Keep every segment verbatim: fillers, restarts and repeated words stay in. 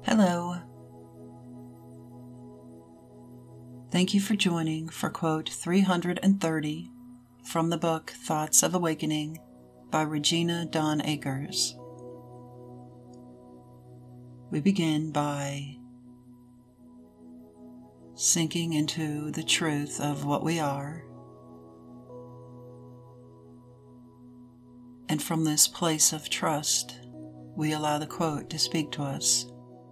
Hello. Thank you for joining for quote three hundred thirty from the book Thoughts of Awakening by Regina Dawn Akers. We begin by sinking into the truth of what we are, and from this place of trust, we allow the quote to speak to us.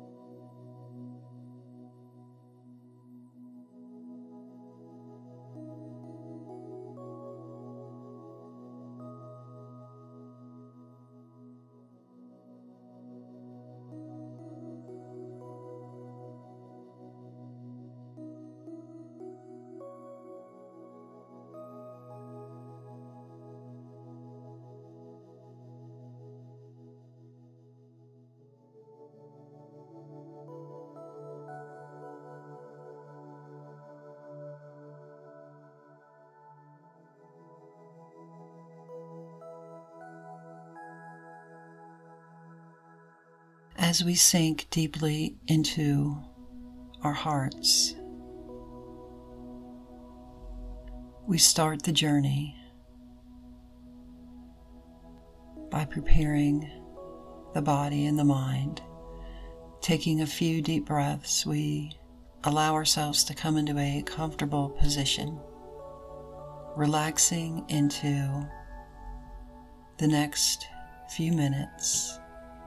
As we sink deeply into our hearts, we start the journey by preparing the body and the mind. Taking a few deep breaths, we allow ourselves to come into a comfortable position, relaxing into the next few minutes.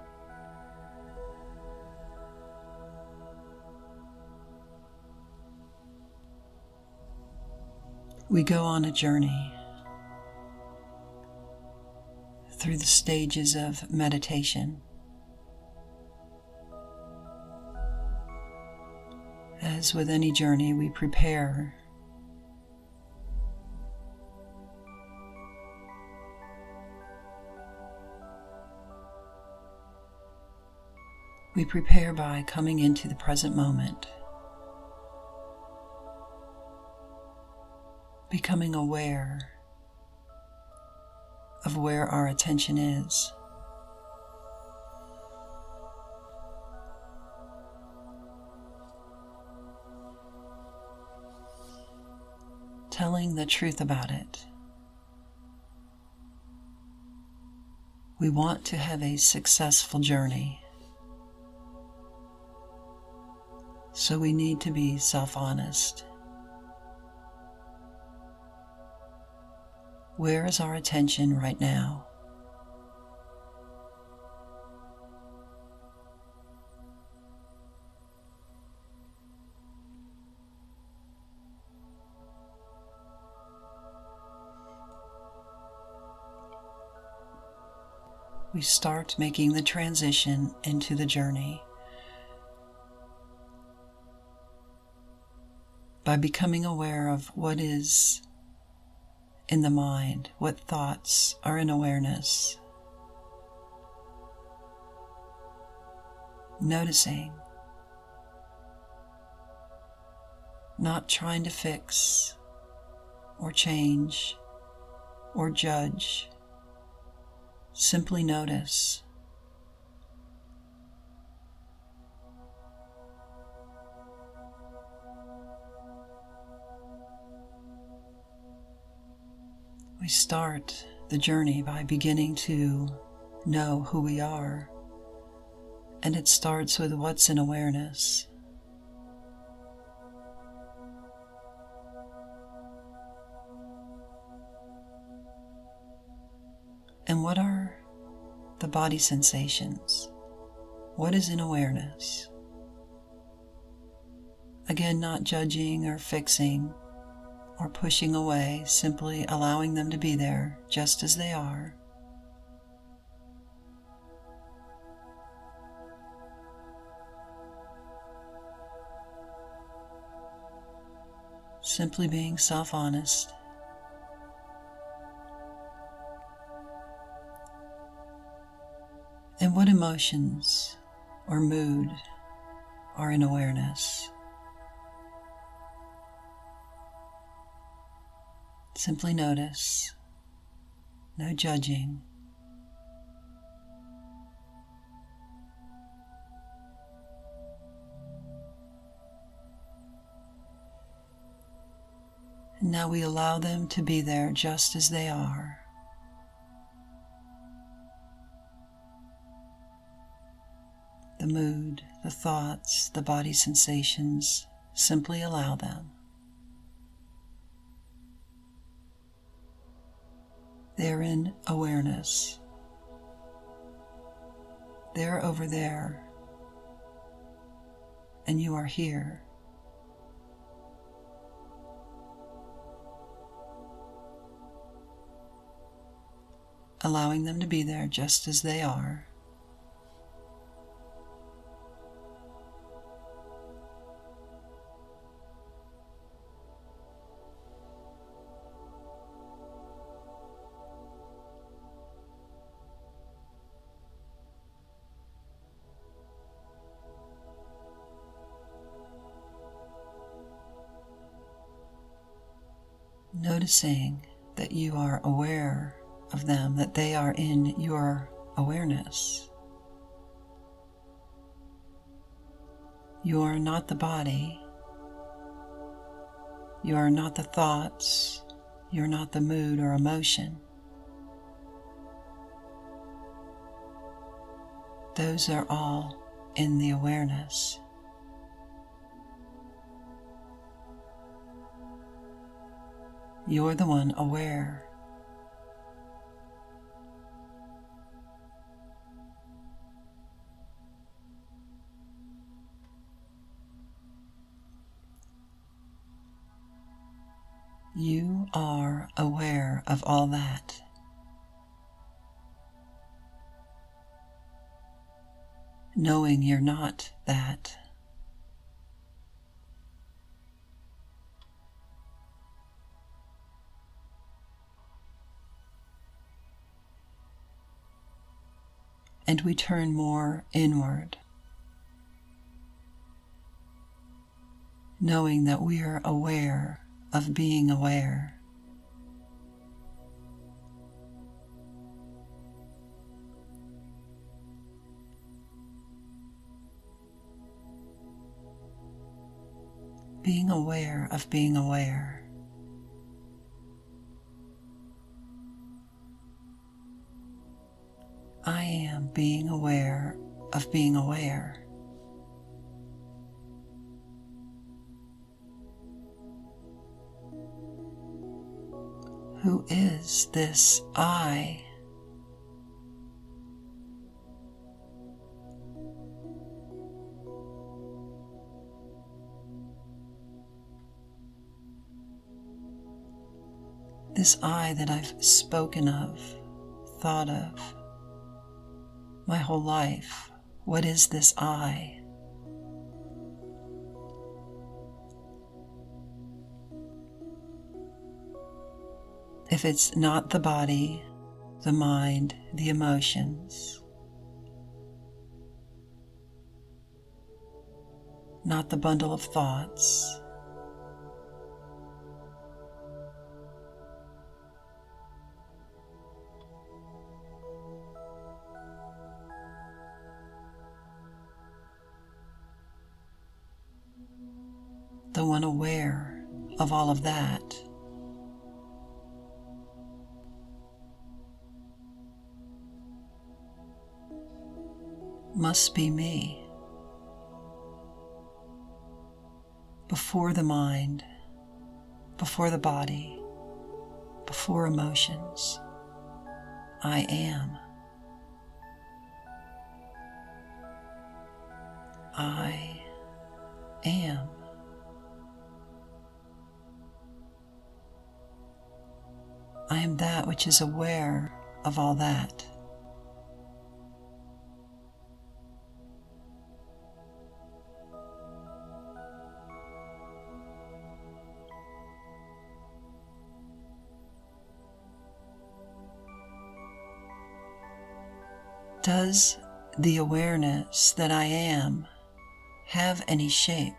We go on a journey through the stages of meditation. As with any journey, we prepare we prepare by coming into the present moment, becoming aware of where our attention is. Telling the truth about it. We want to have a successful journey, so we need to be self-honest. Where is our attention right now? We start making the transition into the journey by becoming aware of what is in the mind, what thoughts are in awareness. Noticing, not trying to fix or change or judge. Simply notice. We start the journey by beginning to know who we are, and it starts with what's in awareness. And what are the body sensations? What is in awareness? Again, not judging or fixing or pushing away, simply allowing them to be there just as they are. Simply being self-honest. And what emotions or mood are in awareness? Simply notice, no judging. Now we allow them to be there just as they are. The mood, the thoughts, the body sensations, simply allow them. They're in awareness. They're over there, and you are here. Allowing them to be there just as they are. Noticing that you are aware of them, that they are in your awareness. You are not the body. You are not the thoughts. You are not the mood or emotion. Those are all in the awareness. You're the one aware. You are aware of all that. Knowing you're not that. And we turn more inward, knowing that we are aware of being aware. Being aware of being aware. I am being aware of being aware. Who is this I? This I that I've spoken of, thought of, my whole life. What is this I? If it's not the body, the mind, the emotions, not the bundle of thoughts, the one aware of all of that, must be me. Before the mind, before the body, before emotions, I am. I am. I am that which is aware of all that. Does the awareness that I am have any shape?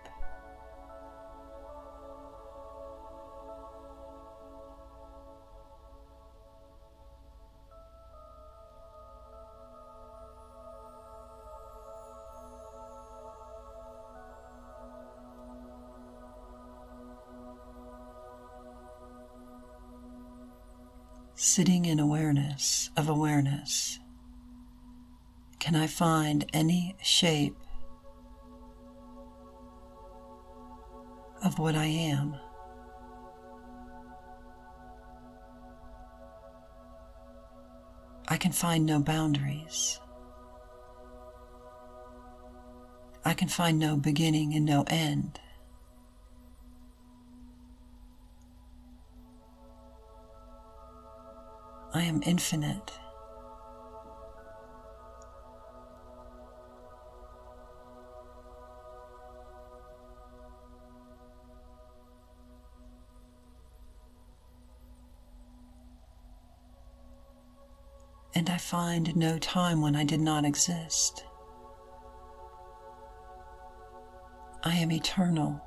Sitting in awareness of awareness, can I find any shape of what I am? I can find no boundaries. I can find no beginning and no end. I am infinite. And I find no time when I did not exist. I am eternal.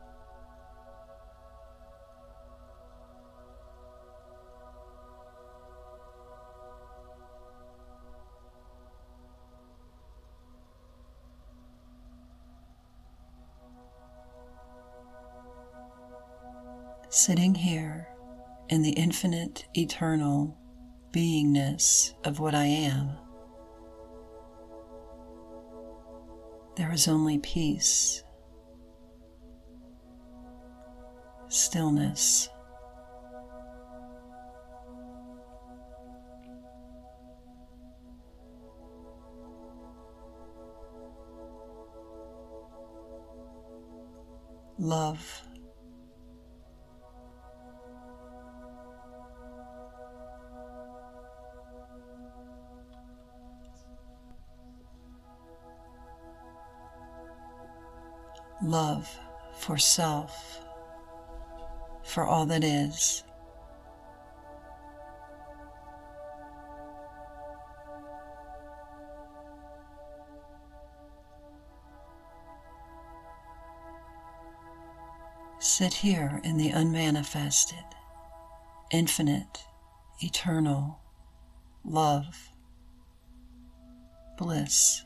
Sitting here in the infinite, eternal beingness of what I am, there is only peace, stillness, love, love for self, for all that is. Sit here in the unmanifested, infinite, eternal love, bliss.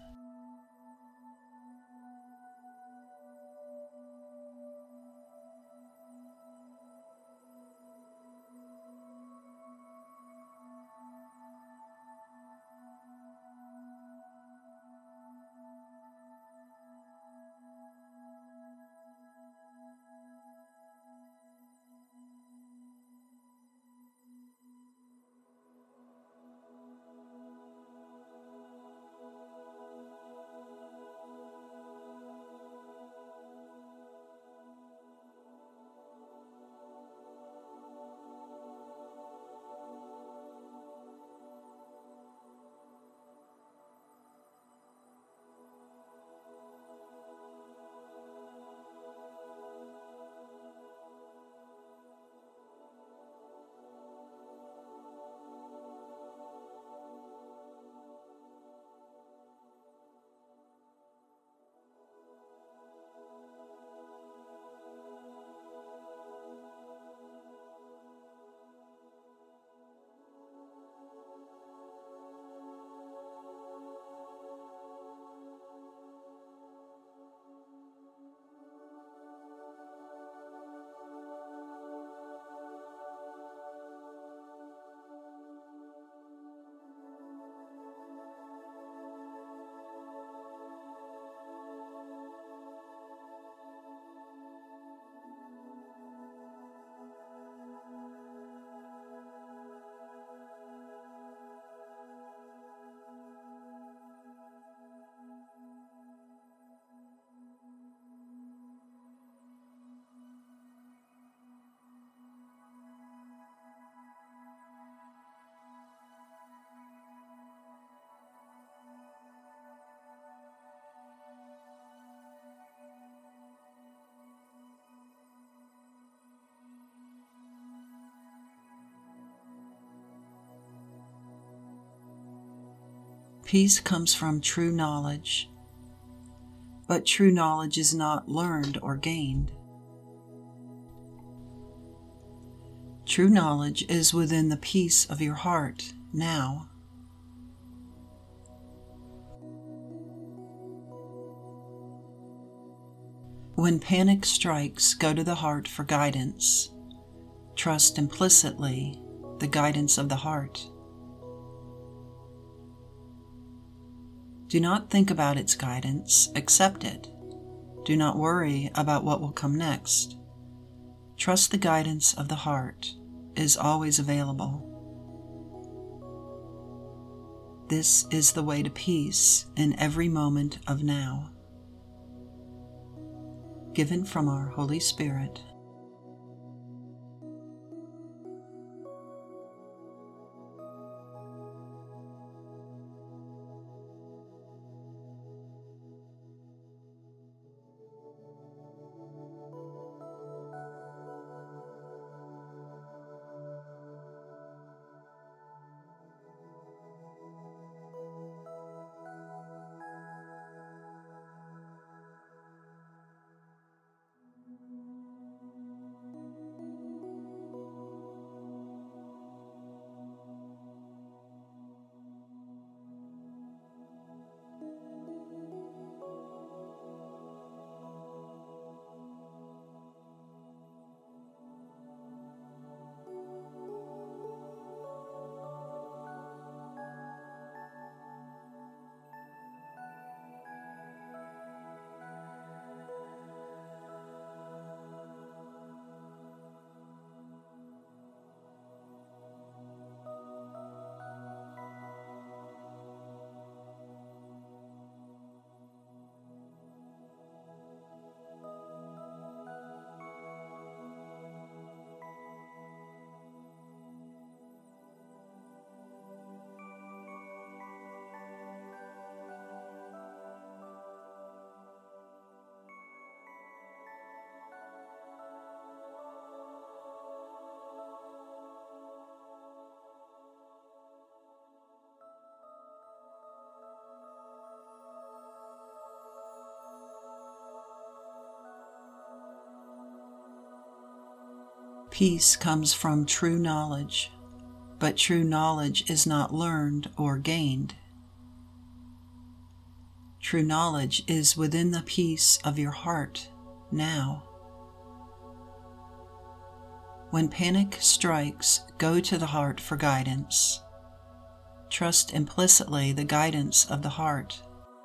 Peace comes from true knowledge, but true knowledge is not learned or gained. True knowledge is within the peace of your heart now. When panic strikes, go to the heart for guidance. Trust implicitly the guidance of the heart. Do not think about its guidance, accept it. Do not worry about what will come next. Trust the guidance of the heart is always available. This is the way to peace in every moment of now. Given from our Holy Spirit. Peace comes from true knowledge, but true knowledge is not learned or gained. True knowledge is within the peace of your heart now. When panic strikes, go to the heart for guidance. Trust implicitly the guidance of the heart.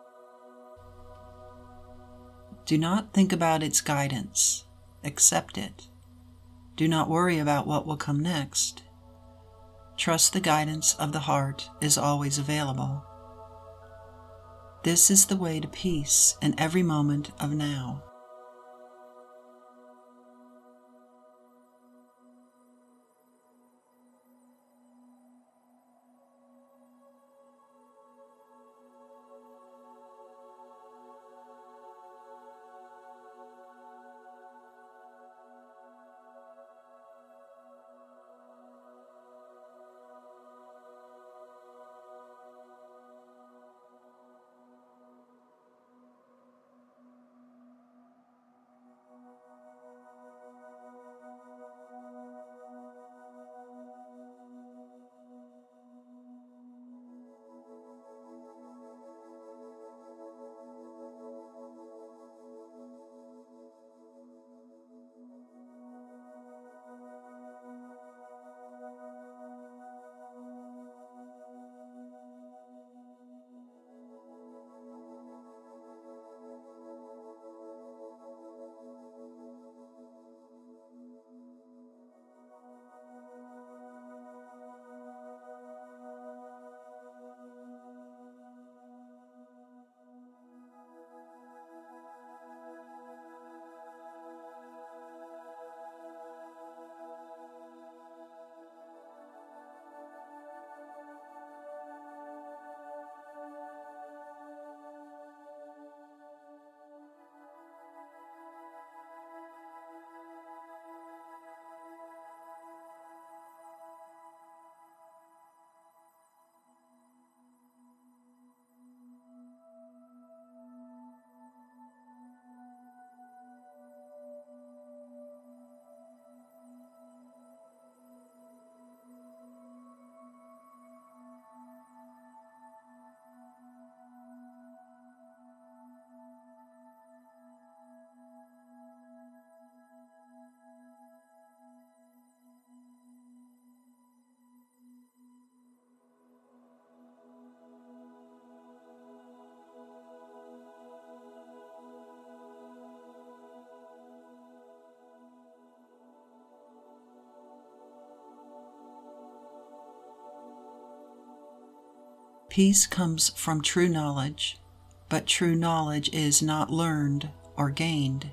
Do not think about its guidance, accept it. Do not worry about what will come next. Trust the guidance of the heart is always available. This is the way to peace in every moment of now. Peace comes from true knowledge, but true knowledge is not learned or gained.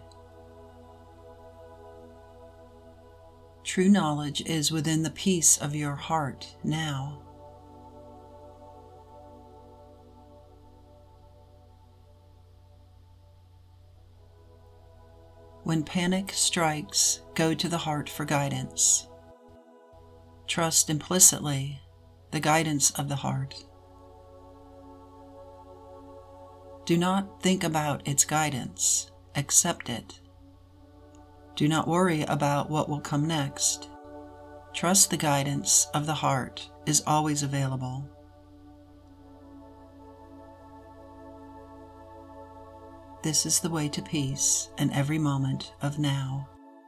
True knowledge is within the peace of your heart now. When panic strikes, go to the heart for guidance. Trust implicitly the guidance of the heart. Do not think about its guidance, accept it. Do not worry about what will come next. Trust the guidance of the heart is always available. This is the way to peace in every moment of now.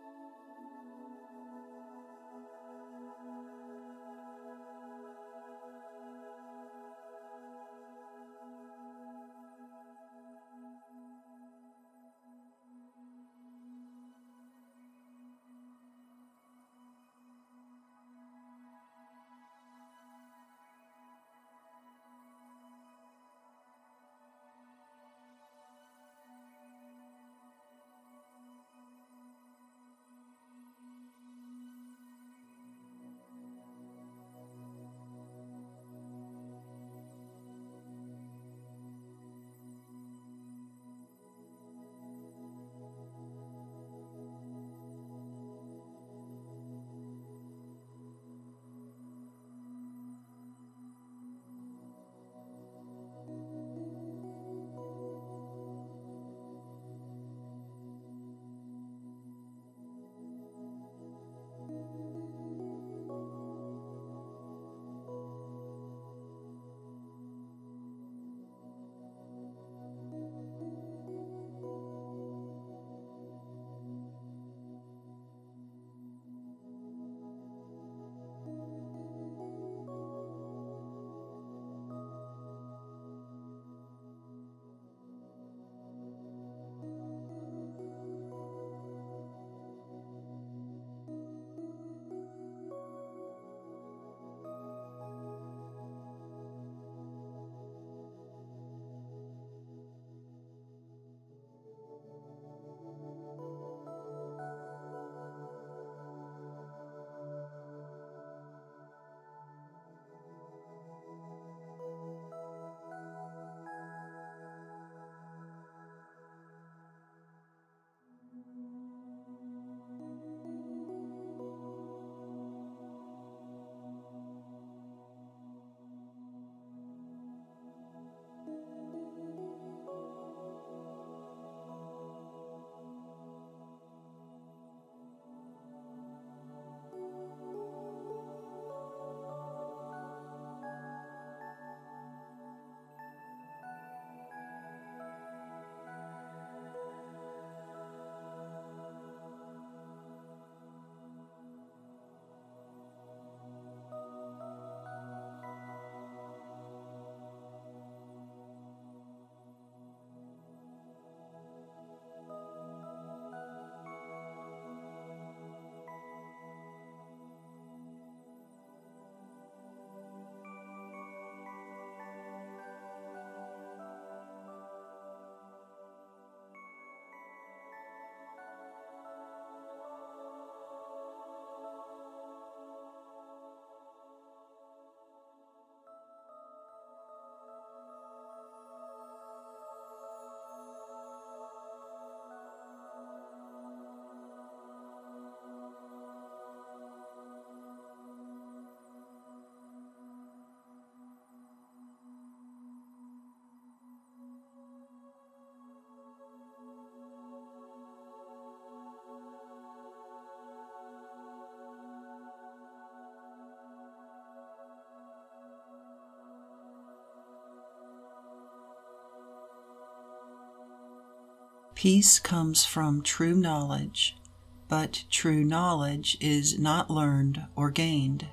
Peace comes from true knowledge, but true knowledge is not learned or gained.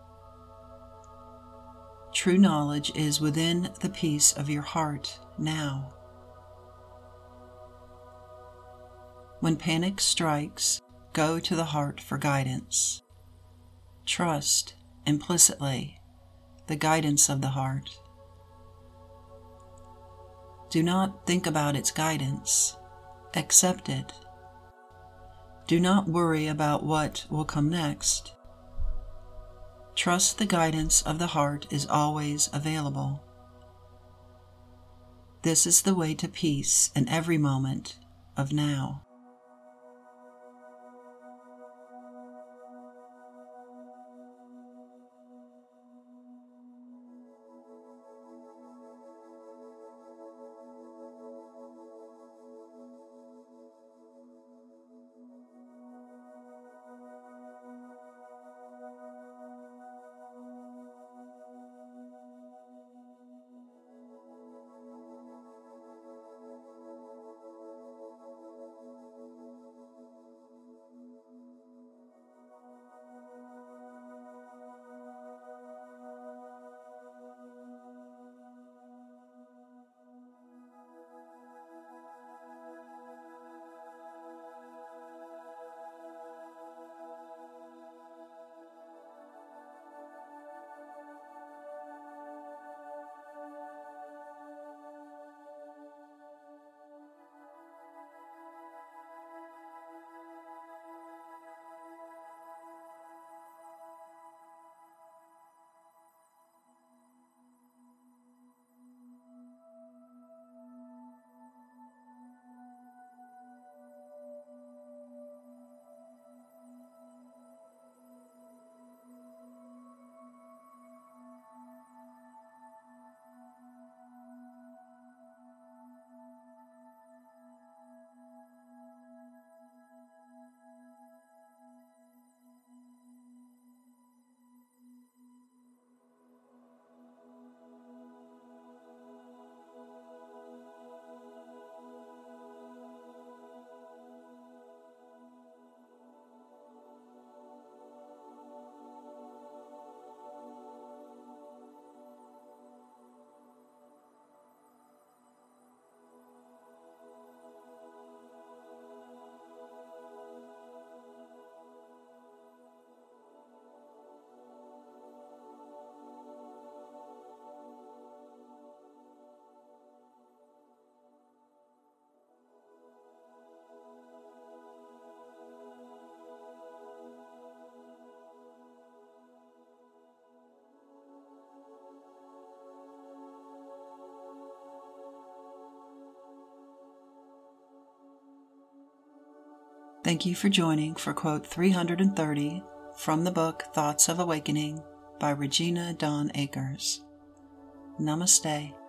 True knowledge is within the peace of your heart now. When panic strikes, go to the heart for guidance. Trust implicitly the guidance of the heart. Do not think about its guidance. Accept it. Do not worry about what will come next. Trust the guidance of the heart is always available. This is the way to peace in every moment of now. Thank you for joining for quote three hundred thirty from the book Thoughts of Awakening by Regina Dawn Akers. Namaste.